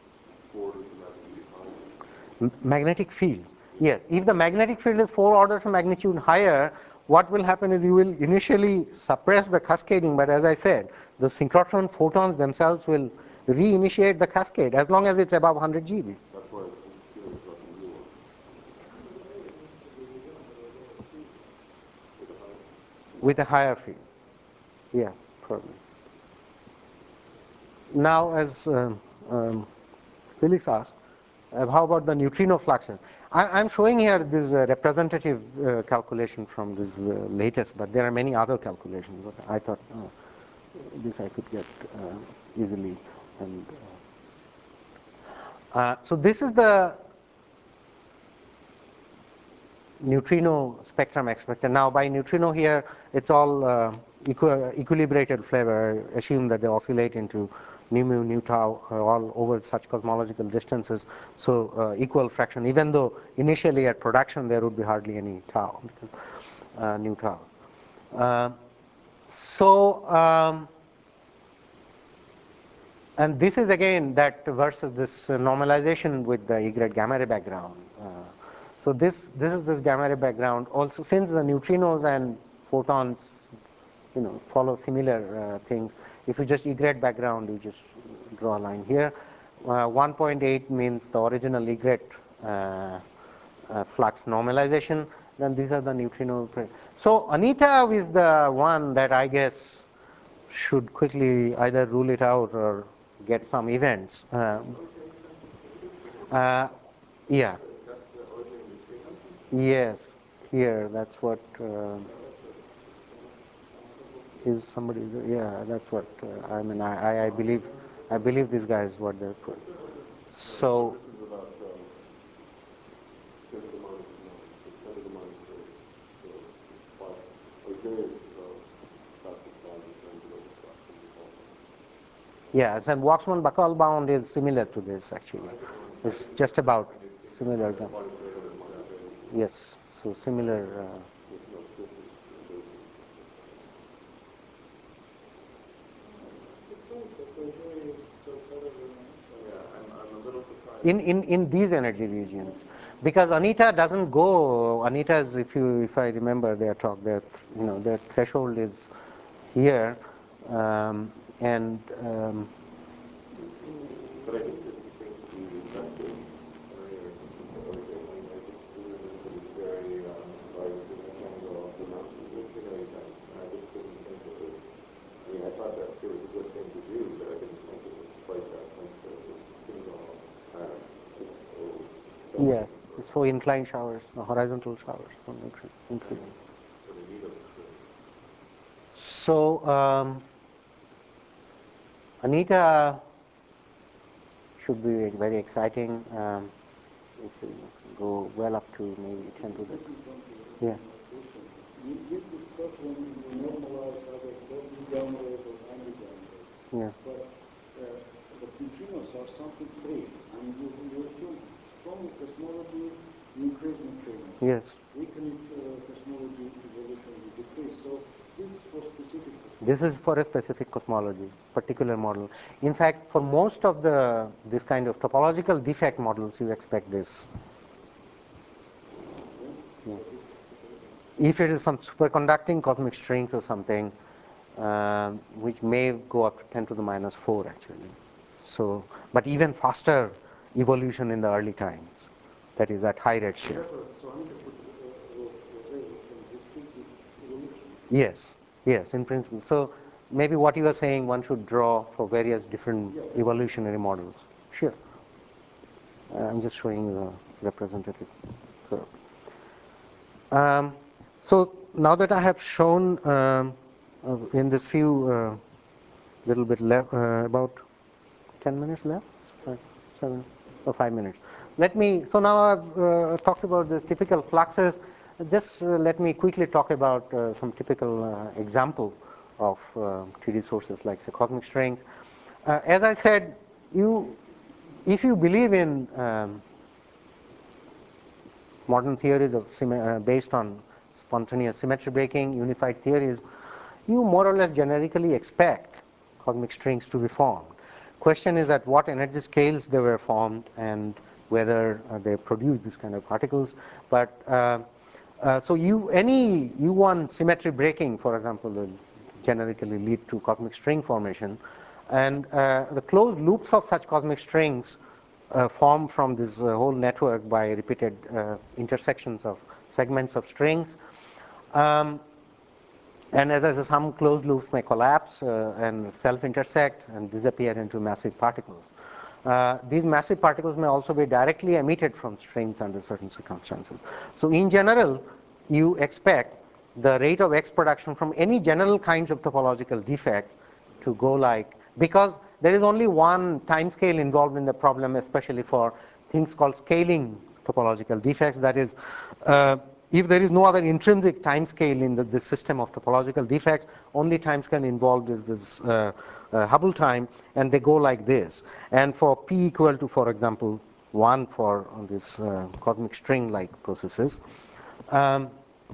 magnetic field. Yes, if the magnetic field is four orders of magnitude higher, what will happen is you will initially suppress the cascading, but as I said, the synchrotron photons themselves will reinitiate the cascade as long as it's above one hundred GeV. With a higher field. Yeah, probably. Now, as um, um, Felix asked, Uh, how about the neutrino fluxes? I, I'm showing here this uh, representative uh, calculation from this uh, latest, but there are many other calculations. But I thought uh, this I could get uh, easily. And uh, uh, so this is the neutrino spectrum expected. Now by neutrino here, it's all uh, equi equilibrated flavor. I assume that they oscillate into nu mu, nu tau, uh, all over such cosmological distances. So uh, equal fraction, even though initially at production there would be hardly any tau, uh, nu tau. Uh, so, um, and this is again that versus this uh, normalization with the Y gamma ray background. Uh, so this this is this gamma ray background. Also, since the neutrinos and photons, you know, follow similar uh, things. If you just Y background, you just draw a line here. Uh, one point eight means the original Y uh, uh, flux normalization. Then these are the neutrino. So Anita is the one that I guess should quickly either rule it out or get some events. Uh, uh, yeah. Yes. Here, that's what. Uh, is somebody, yeah, that's what uh, I mean. I, I believe, I believe these guys what they're put. So. Yes, and Waxman-Bacall bound is similar to this actually. It's just about similar. Yes, so similar. Uh, in, in, in these energy regions. Because Anita doesn't go, Anita's, if you, if I remember their talk, their, you know, their threshold is here, um, and um, but I just didn't think the message earlier or anything. I mean, I just didn't think it was very um, like the angle of the mountain with too many times. And I just didn't think it was. I mean, I thought that it was a good thing to do, but I didn't think it was quite that sensitive. It seemed all kind of just oh. yeah, it's for inclined showers, or horizontal showers. So, inclined. So um, Anita should be very exciting. Um, it will go well up to maybe ten to the. Yeah. You did discuss when you normalize either forty gamma rate or ninety gamma rate. Yes. But uh, the neutrinos are something free, and you, you assume strong cosmology, you increase neutrinos. Yes. Weakened uh, cosmology evolution, you decrease. So this is for specific cosmology. This is for a specific cosmology, particular model. In fact, for most of the this kind of topological defect models, you expect this. Yeah. If it is some superconducting cosmic strings or something, uh, which may go up to ten to the minus four actually. So, but even faster evolution in the early times, that is at high redshift. Yes, yes, in principle. So maybe what you are saying, one should draw for various different evolutionary models. Sure. Uh, I'm just showing you the representative curve. Um, so now that I have shown um, uh, in this few uh, little bit left, uh, about ten minutes left, five, seven or five minutes. Let me. So now I've uh, talked about the typical fluxes. Just uh, let me quickly talk about uh, some typical uh, example of uh, three D sources like say cosmic strings. Uh, as I said, you, if you believe in um, modern theories of uh, based on spontaneous symmetry breaking, unified theories, you more or less generically expect cosmic strings to be formed. Question is at what energy scales they were formed and whether uh, they produce this kind of particles. But uh, uh, so you any U one symmetry breaking, for example, will generically lead to cosmic string formation, and uh, the closed loops of such cosmic strings uh, formed from this uh, whole network by repeated uh, intersections of segments of strings. Um, and as I said, some closed loops may collapse uh, and self-intersect and disappear into massive particles. Uh, these massive particles may also be directly emitted from strings under certain circumstances. So in general, you expect the rate of X production from any general kinds of topological defect to go like, because there is only one time scale involved in the problem, especially for things called scaling topological defects. That is, uh, if there is no other intrinsic time scale in the, this system of topological defects, only time scale involved is this uh, uh, Hubble time, and they go like this. And for p equal to, for example, one for on this uh, cosmic string-like processes. Um,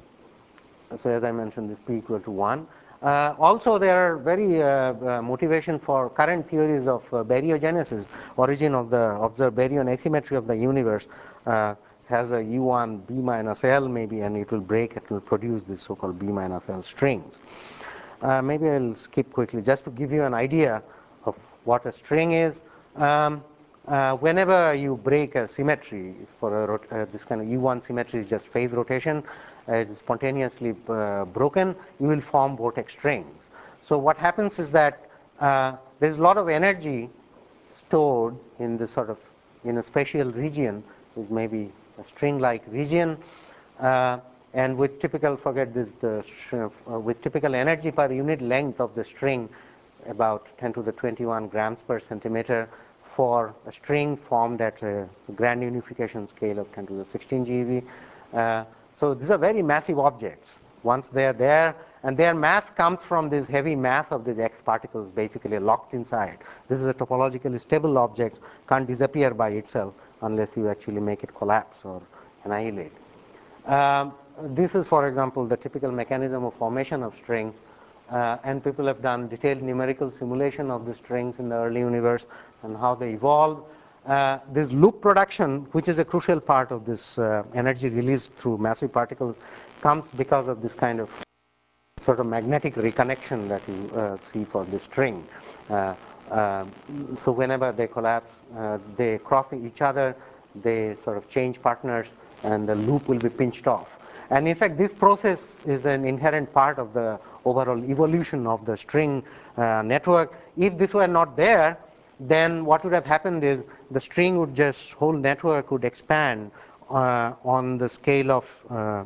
so as I mentioned, this p equal to one. Uh, also, there are very uh, uh, motivation for current theories of uh, baryogenesis, origin of the observed baryon asymmetry of the universe uh, has a U one B minus L maybe, and it will break, it will produce this so-called B minus L strings. Uh, maybe I'll skip quickly just to give you an idea of what a string is. Um, uh, whenever you break a symmetry for a uh, this kind of U one symmetry is just phase rotation, uh, it is spontaneously uh, broken, you will form vortex strings. So what happens is that uh, there is a lot of energy stored in this sort of in a spatial region, which may be a string-like region. Uh, and with typical, forget this, the uh, with typical energy per unit length of the string, about ten to the twenty-one grams per centimeter for a string formed at a grand unification scale of ten to the sixteen GeV. Uh, so these are very massive objects. Once they are there, and their mass comes from this heavy mass of these X particles basically locked inside. This is a topologically stable object, can't disappear by itself unless you actually make it collapse or annihilate. Um, this is, for example, the typical mechanism of formation of strings, uh, and people have done detailed numerical simulation of the strings in the early universe and how they evolved. Uh, this loop production, which is a crucial part of this uh, energy released through massive particles, comes because of this kind of sort of magnetic reconnection that you uh, see for the string. Uh, uh, so whenever they collapse, uh, they cross each other, they sort of change partners, and the loop will be pinched off. And in fact, this process is an inherent part of the overall evolution of the string uh, network. If this were not there, then what would have happened is the string would just, whole network would expand uh, on the scale of uh,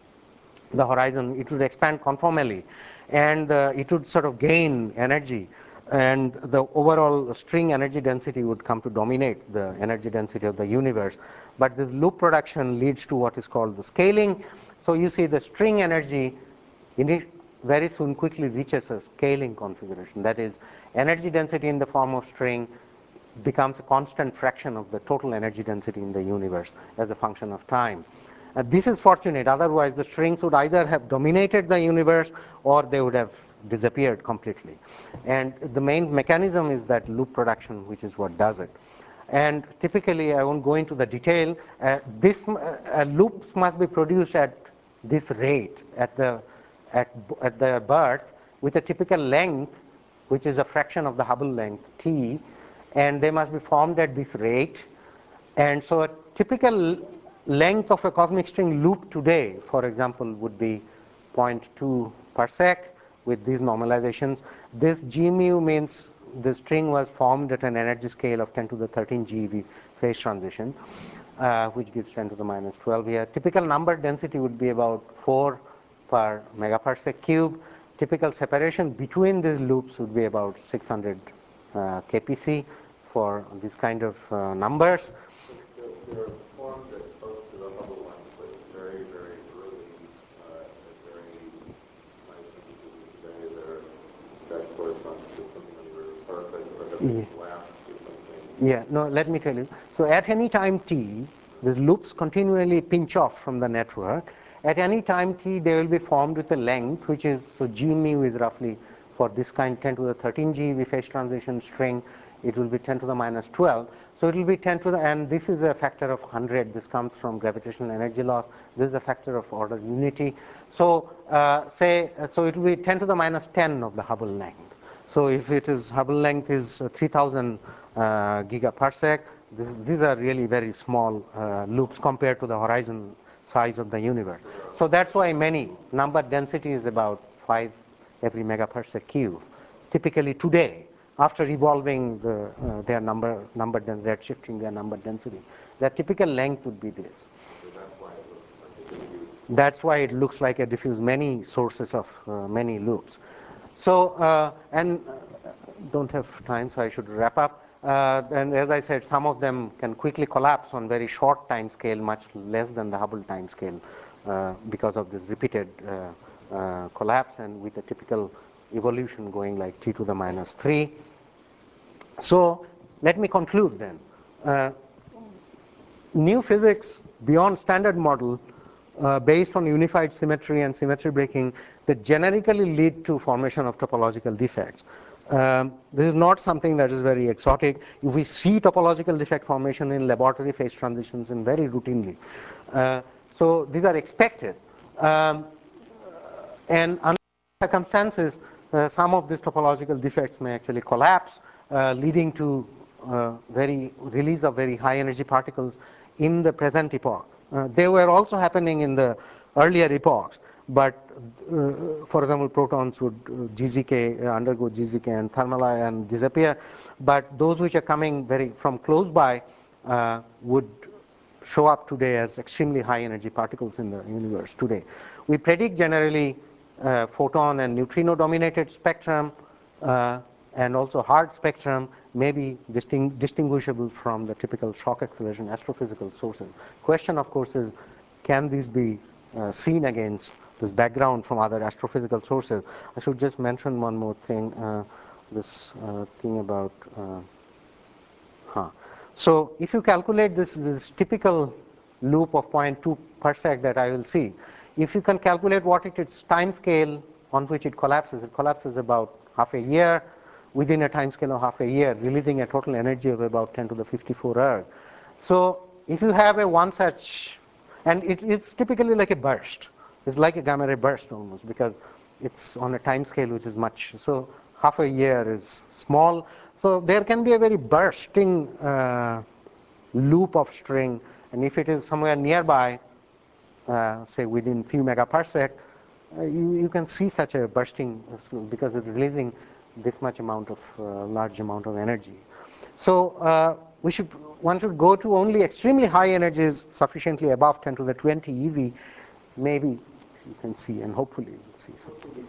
the horizon. It would expand conformally, and uh, it would sort of gain energy, and the overall string energy density would come to dominate the energy density of the universe. But this loop production leads to what is called the scaling. So you see the string energy in it very soon quickly reaches a scaling configuration. That is, energy density in the form of string becomes a constant fraction of the total energy density in the universe as a function of time. Uh, this is fortunate, otherwise the strings would either have dominated the universe or they would have disappeared completely. And the main mechanism is that loop production, which is what does it. And typically, I won't go into the detail, uh, this uh, loops must be produced at this rate at the, at, at the birth with a typical length, which is a fraction of the Hubble length, T, and they must be formed at this rate. And so a typical length of a cosmic string loop today, for example, would be zero point two parsec with these normalizations. This G mu means the string was formed at an energy scale of ten to the thirteen GeV phase transition, uh, which gives ten to the minus twelve here. Typical number density would be about four per megaparsec cube. Typical separation between these loops would be about six hundred uh, K P C for these kind of uh, numbers. They're formed at close to the Hubble length, but very, very early, uh, at very high temperatures today. They're, that corresponds to something on the order of parsecs, or have they collapsed or something? Yeah, no, let me tell you. So at any time t, the loops continually pinch off from the network. At any time t, they will be formed with a length, which is, so G mu is roughly, for this kind, ten to the thirteen GeV phase transition string, it will be ten to the minus twelve. So it will be ten to the, and this is a factor of one hundred. This comes from gravitational energy loss. This is a factor of order unity. So uh, say, uh, so it will be ten to the minus ten of the Hubble length. So if it is, Hubble length is uh, three thousand uh, gigaparsec, this, these are really very small uh, loops compared to the horizon size of the universe. So that's why many, number density is about five every megaparsec cube. Typically today, after evolving the, uh, their number, number density, redshifting their number density, their typical length would be this. So that's why it looks like a diffuse. That's why it looks like a diffuse, many sources of uh, many loops. So, uh, and uh, don't have time, so I should wrap up. Uh, and as I said, some of them can quickly collapse on very short time scale, much less than the Hubble time scale, uh, because of this repeated uh, uh, collapse, and with a typical evolution going like t to the minus three. So let me conclude then. Uh, new physics beyond standard model uh, based on unified symmetry and symmetry breaking that generically lead to formation of topological defects. Um, this is not something that is very exotic. We see topological defect formation in laboratory phase transitions and very routinely. Uh, so these are expected. Um, and under circumstances, uh, some of these topological defects may actually collapse, uh, leading to uh, very release of very high energy particles in the present epoch. Uh, they were also happening in the earlier epochs, but uh, for example, protons would uh, G Z K, uh, undergo G Z K and thermally and disappear, but those which are coming very from close by uh, would show up today as extremely high energy particles in the universe today. We predict generally uh, photon and neutrino dominated spectrum uh, and also hard spectrum may be disting distinguishable from the typical shock acceleration astrophysical sources. Question of course is, can these be uh, seen against this background from other astrophysical sources. I should just mention one more thing, uh, this uh, thing about, uh, huh. So if you calculate this, this typical loop of zero point two parsec that I will see, if you can calculate what it is time scale on which it collapses, it collapses about half a year, within a time scale of half a year, releasing a total energy of about ten to the fifty-four erg. So if you have a one such, and it, it's typically like a burst. It's like a gamma ray burst almost, because it's on a time scale which is much, so half a year is small. So there can be a very bursting uh, loop of string, and if it is somewhere nearby, uh, say within few megaparsec, uh, you, you can see such a bursting because it's releasing this much amount of uh, large amount of energy. So uh, we should one should go to only extremely high energies, sufficiently above ten to the twenty eV. Maybe you can see, and hopefully you'll see something.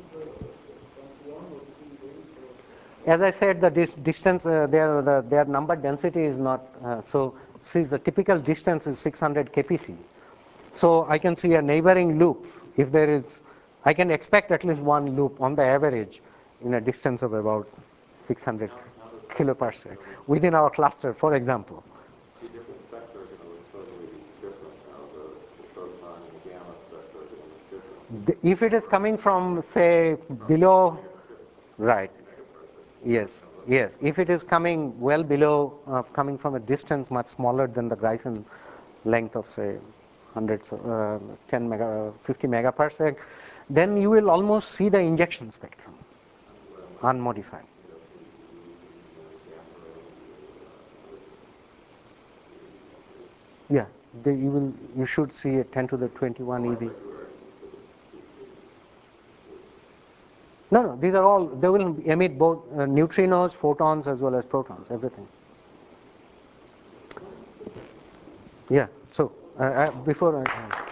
As I said, the dis distance, uh, their, the, their number density is not, uh, so since the typical distance is six hundred K P C. So I can see a neighboring loop. If there is, I can expect at least one loop on the average in a distance of about six hundred kiloparsec within our cluster, for example. The different spectra are going to look totally different now. The, the photon and the gamma spectra are going to look different. The, if it is coming from, say, below, right, yes, yes. If it is coming well below, uh, coming from a distance much smaller than the Greisen length of, say, hundreds, uh, ten mega, fifty megaparsec, then you will almost see the injection spectrum, unmodified. Yeah, the, you will, you should see a ten to the twenty-one eV. No, no, these are all, they will emit both uh, neutrinos, photons, as well as protons, everything. Yeah, so uh, uh, before I. Uh,